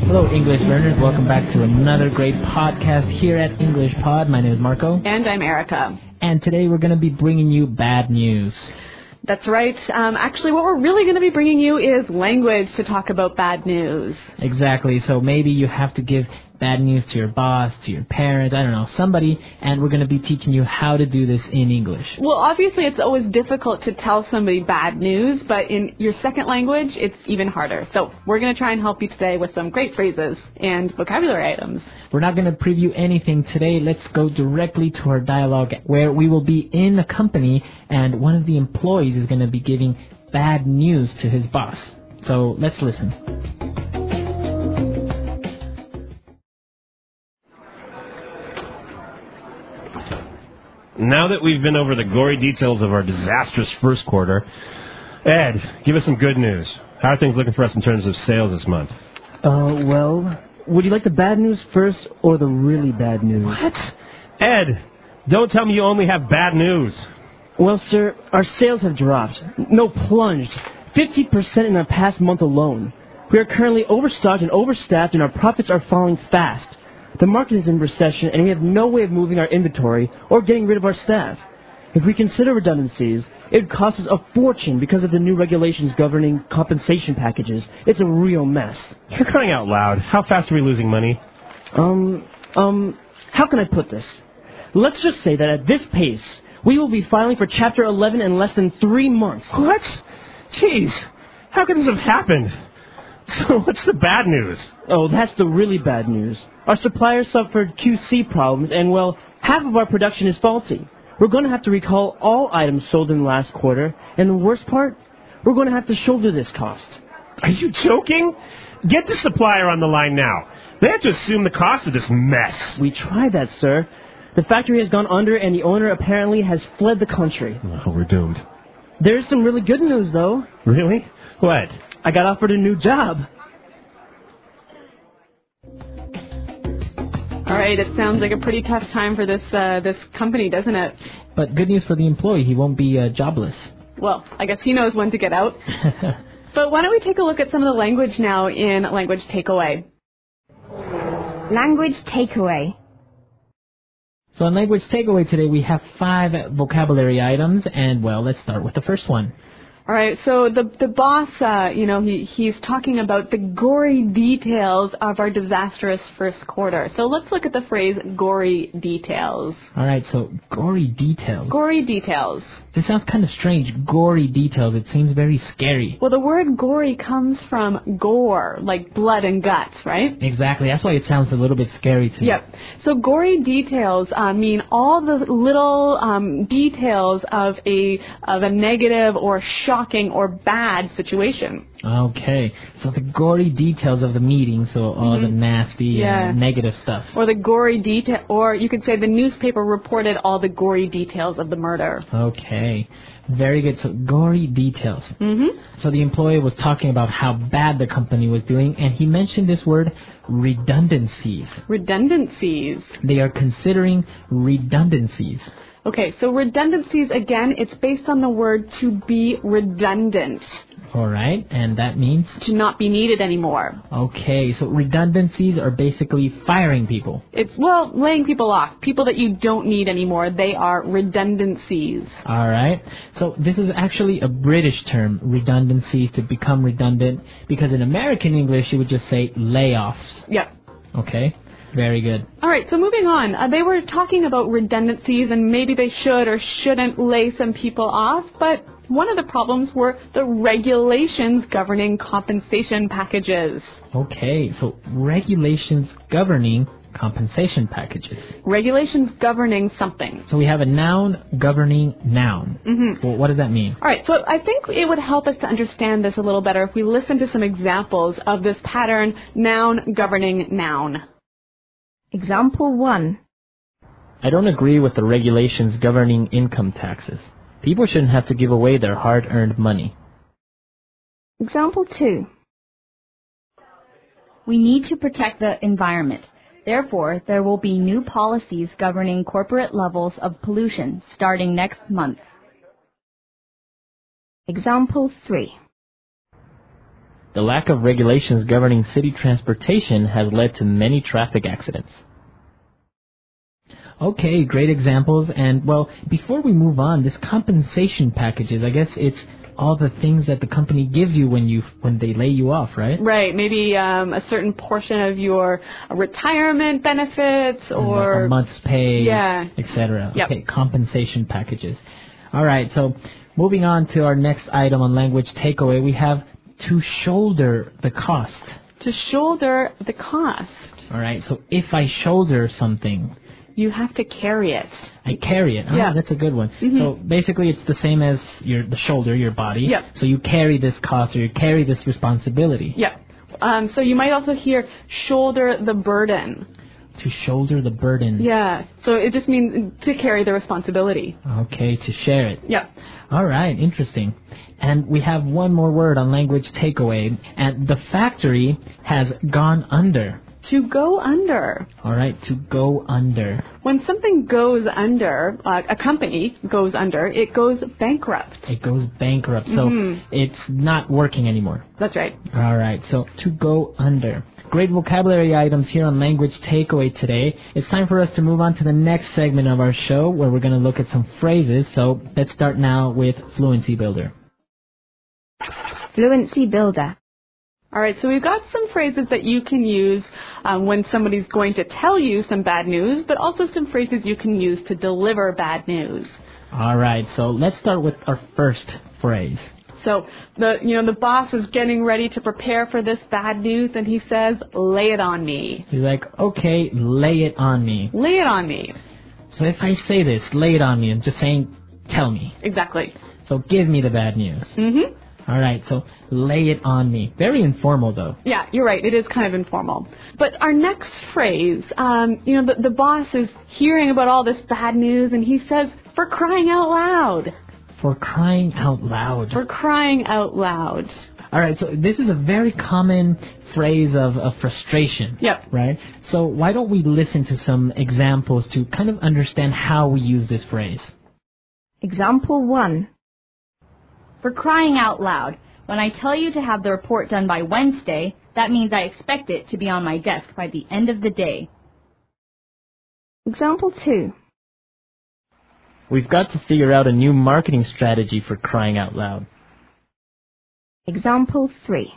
Hello, English learners. Welcome back to another great podcast here at English Pod. My name is Marco. And I'm Erica. And today we're going to be bringing you bad news. That's right. Actually, what we're really going to be bringing you is language to talk about bad news. Exactly. So maybe you have to give bad news to your boss, to your parents, I don't know, somebody, and we're going to be teaching you how to do this in English. Well, obviously, it's always difficult to tell somebody bad news, but in your second language, it's even harder. So we're going to try and help you today with some great phrases and vocabulary items. We're not going to preview anything today. Let's go directly to our dialogue where we will be in a company and one of the employees is going to be giving bad news to his boss. So let's listen. Now that we've been over the gory details of our disastrous first quarter, Ed, give us some good news. How are things looking for us in terms of sales this month? Well, would you like the bad news first or the really bad news? What? Ed, don't tell me you only have bad news. Well, sir, our sales have dropped. No, plunged. 50% in the past month alone. We are currently overstocked and overstaffed, and our profits are falling fast. The market is in recession, and we have no way of moving our inventory or getting rid of our staff. If we consider redundancies, it would cost us a fortune because of the new regulations governing compensation packages. It's a real mess. You're crying out loud. How fast are we losing money? How can I put this? Let's just say that at this pace, we will be filing for Chapter 11 in less than 3 months. What? Jeez, how could this have happened? So what's the bad news? Oh, that's the really bad news. Our suppliers suffered QC problems, and, well, half of our production is faulty. We're going to have to recall all items sold in the last quarter, and the worst part, we're going to have to shoulder this cost. Are you joking? Get the supplier on the line now. They have to assume the cost of this mess. We tried that, sir. The factory has gone under, and the owner apparently has fled the country. Oh, we're doomed. There's some really good news, though. Really? What? I got offered a new job. All right, it sounds like a pretty tough time for this company, doesn't it? But good news for the employee, he won't be jobless. Well, I guess he knows when to get out. But why don't we take a look at some of the language now in Language Takeaway. Language Takeaway. So in Language Takeaway today, we have 5 vocabulary items, and, well, let's start with the first one. All right, so the boss, he's talking about the gory details of our disastrous first quarter. So let's look at the phrase gory details. All right, so gory details. Gory details. This sounds kind of strange, gory details. It seems very scary. Well, the word gory comes from gore, like blood and guts, right? Exactly, that's why it sounds a little bit scary to me. Yep. So gory details mean all the little details of a negative or shocking or bad situation. Okay, so the gory details of the meeting, so all the nasty negative stuff. Or the gory detail, or you could say the newspaper reported all the gory details of the murder. Okay, very good. So gory details. So the employee was talking about how bad the company was doing, and he mentioned this word, redundancies. Redundancies. They are considering redundancies. Okay, so redundancies, again, it's based on the word to be redundant. All right, and that means? To not be needed anymore. Okay, so redundancies are basically firing people. It's, well, laying people off. People that you don't need anymore, they are redundancies. All right, so this is actually a British term, redundancies, to become redundant, because in American English you would just say layoffs. Yep. Okay. Very good. All right, so moving on. They were talking about redundancies and maybe they should or shouldn't lay some people off, but one of the problems were the regulations governing compensation packages. Okay, so regulations governing compensation packages. Regulations governing something. So we have a noun governing noun. Well, what does that mean? All right, so I think it would help us to understand this a little better if we listen to some examples of this pattern, noun governing noun. Example 1. I don't agree with the regulations governing income taxes. People shouldn't have to give away their hard-earned money. Example 2. We need to protect the environment. Therefore, there will be new policies governing corporate levels of pollution starting next month. Example 3. The lack of regulations governing city transportation has led to many traffic accidents. Okay, great examples. And, well, before we move on, this compensation packages, I guess it's all the things that the company gives you when they lay you off, right? Right. Maybe a certain portion of your retirement benefits or a month's pay, yeah, etc. Yep. Okay, compensation packages. All right, so moving on to our next item on language takeaway, we have to shoulder the cost. To shoulder the cost. All right, so if I shoulder something, you have to carry it. I carry it. Yeah. That's a good one. Mm-hmm. So basically it's the same as the shoulder, your body. Yep. So you carry this cost or you carry this responsibility. Yeah. So you might also hear shoulder the burden. To shoulder the burden. Yeah. So it just means to carry the responsibility. Okay, to share it. Yeah. All right, interesting. And we have one more word on language takeaway. And the factory has gone under. To go under. All right, to go under. When something goes under, a company goes under, it goes bankrupt. It goes bankrupt, so it's not working anymore. That's right. All right, so to go under. Great vocabulary items here on Language Takeaway today. It's time for us to move on to the next segment of our show where we're going to look at some phrases. So let's start now with Fluency Builder. Fluency Builder. All right, so we've got some phrases that you can use when somebody's going to tell you some bad news, but also some phrases you can use to deliver bad news. All right, so let's start with our first phrase. So the boss is getting ready to prepare for this bad news, and he says, "Lay it on me." He's like, okay, lay it on me. Lay it on me. So if I say this, lay it on me, I'm just saying, tell me. Exactly. So give me the bad news. Mm-hmm. All right, so lay it on me. Very informal, though. Yeah, you're right. It is kind of informal. But our next phrase, the boss is hearing about all this bad news, and he says, "For crying out loud." For crying out loud. For crying out loud. All right, so this is a very common phrase of frustration. Yep. Right? So why don't we listen to some examples to kind of understand how we use this phrase? Example 1. For crying out loud, when I tell you to have the report done by Wednesday, that means I expect it to be on my desk by the end of the day. Example 2. We've got to figure out a new marketing strategy for crying out loud. Example 3.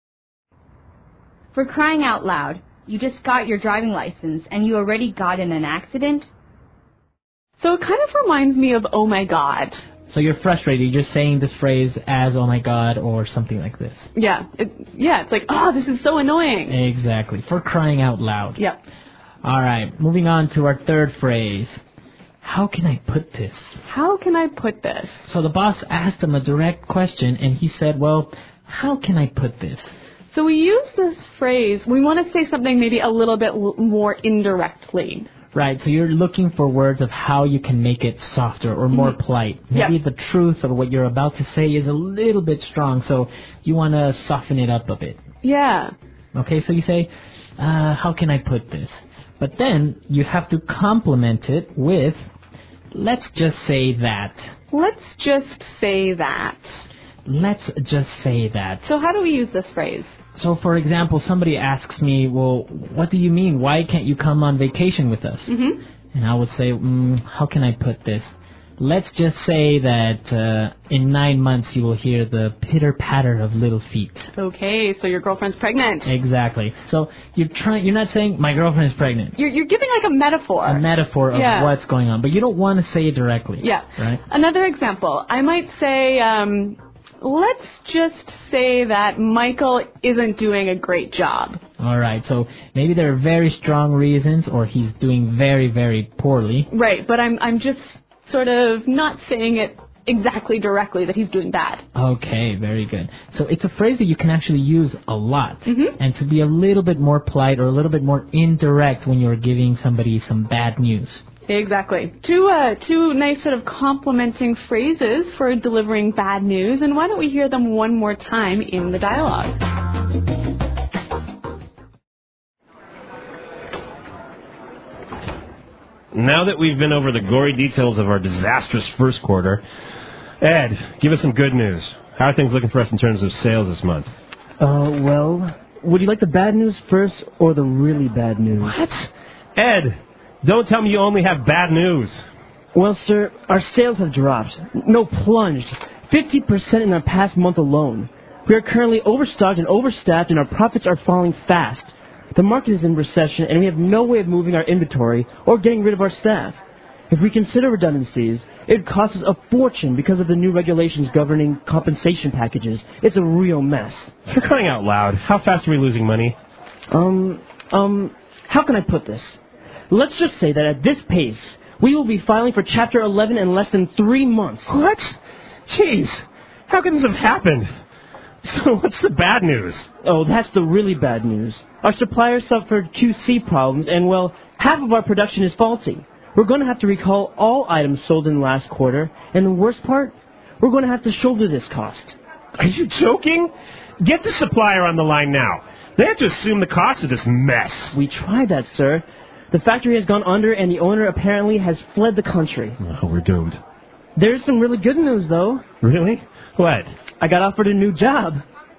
For crying out loud, you just got your driving license and you already got in an accident? So it kind of reminds me of "oh my god." So you're frustrated. You're just saying this phrase as "oh my god" or something like this. Yeah. It's like, "Oh, this is so annoying." Exactly. For crying out loud. Yeah. All right. Moving on to our third phrase. How can I put this? How can I put this? So the boss asked him a direct question, and he said, well, how can I put this? So we use this phrase, we want to say something maybe a little bit more indirectly. Right, so you're looking for words of how you can make it softer or more polite. Maybe the truth of what you're about to say is a little bit strong, so you want to soften it up a bit. Yeah. Okay, so you say, how can I put this? But then you have to complement it with, let's just say that. Let's just say that. Let's just say that. So how do we use this phrase? So, for example, somebody asks me, well, what do you mean? Why can't you come on vacation with us? Mm-hmm. And I would say, how can I put this? Let's just say that in 9 months you will hear the pitter-patter of little feet. Okay, so your girlfriend's pregnant. Exactly. So you're not saying, my girlfriend is pregnant. You're giving like a metaphor. A metaphor of what's going on. But you don't want to say it directly. Yeah. Right? Another example. I might say, let's just say that Michael isn't doing a great job. All right. So maybe there are very strong reasons, or he's doing very, very poorly. Right, but I'm just sort of not saying it exactly directly that he's doing bad. Okay, very good. So it's a phrase that you can actually use a lot. Mm-hmm. And to be a little bit more polite or a little bit more indirect when you're giving somebody some bad news. Exactly. Two nice sort of complimenting phrases for delivering bad news, and why don't we hear them one more time in the dialogue? Now that we've been over the gory details of our disastrous first quarter, Ed, give us some good news. How are things looking for us in terms of sales this month? Well, would you like the bad news first or the really bad news? What? Ed, don't tell me you only have bad news. Well, sir, our sales have dropped. No, plunged. 50% in the past month alone. We are currently overstocked and overstaffed, and our profits are falling fast. The market is in recession, and we have no way of moving our inventory or getting rid of our staff. If we consider redundancies, it would cost us a fortune because of the new regulations governing compensation packages. It's a real mess. For crying out loud, how fast are we losing money? How can I put this? Let's just say that at this pace, we will be filing for Chapter 11 in less than 3 months. What? Jeez, how can this have happened? So what's the bad news? Oh, that's the really bad news. Our suppliers suffered QC problems, and, well, half of our production is faulty. We're going to have to recall all items sold in last quarter, and the worst part, we're going to have to shoulder this cost. Are you joking? Get the supplier on the line now. They have to assume the cost of this mess. We tried that, sir. The factory has gone under, and the owner apparently has fled the country. Oh, we're doomed. There's some really good news, though. Really? What? I got offered a new job.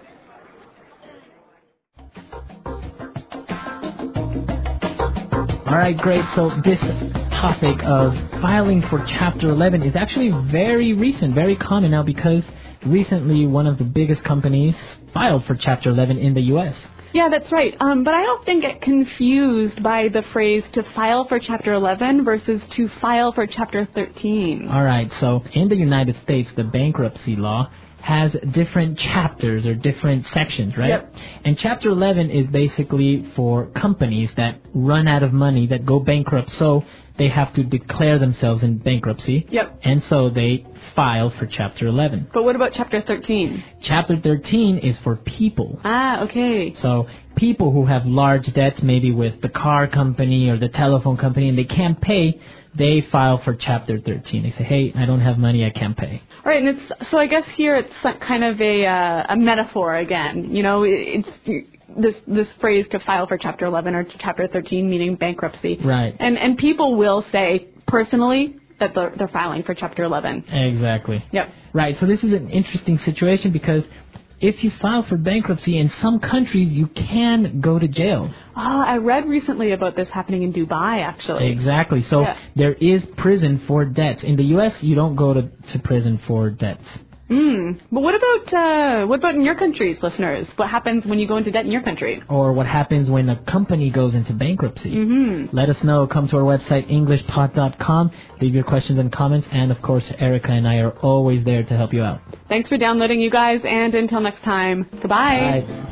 All right, great. So this topic of filing for Chapter 11 is actually very recent, very common now, because recently one of the biggest companies filed for Chapter 11 in the U.S. Yeah, that's right. But I often get confused by the phrase to file for Chapter 11 versus to file for Chapter 13. All right, so in the United States, the bankruptcy law has different chapters or different sections, right? Yep. And Chapter 11 is basically for companies that run out of money, that go bankrupt, so they have to declare themselves in bankruptcy. Yep. And so they file for Chapter 11. But what about Chapter 13? Chapter 13 is for people. Ah, okay. So people who have large debts, maybe with the car company or the telephone company, and they can't pay, they file for Chapter 13. They say, hey, I don't have money, I can't pay. All right, and so I guess here it's kind of a metaphor again. You know, it's this phrase to file for Chapter 11 or Chapter 13, meaning bankruptcy. Right. And people will say personally that they're filing for Chapter 11. Exactly. Yep. Right, so this is an interesting situation because if you file for bankruptcy, in some countries you can go to jail. Oh, I read recently about this happening in Dubai, actually. Exactly. So there is prison for debts. In the U.S., you don't go to prison for debts. But what about in your countries, listeners? What happens when you go into debt in your country? Or what happens when a company goes into bankruptcy? Let us know. Come to our website, EnglishPod.com. Leave your questions and comments. And, of course, Erica and I are always there to help you out. Thanks for downloading, you guys. And until next time, goodbye. Bye.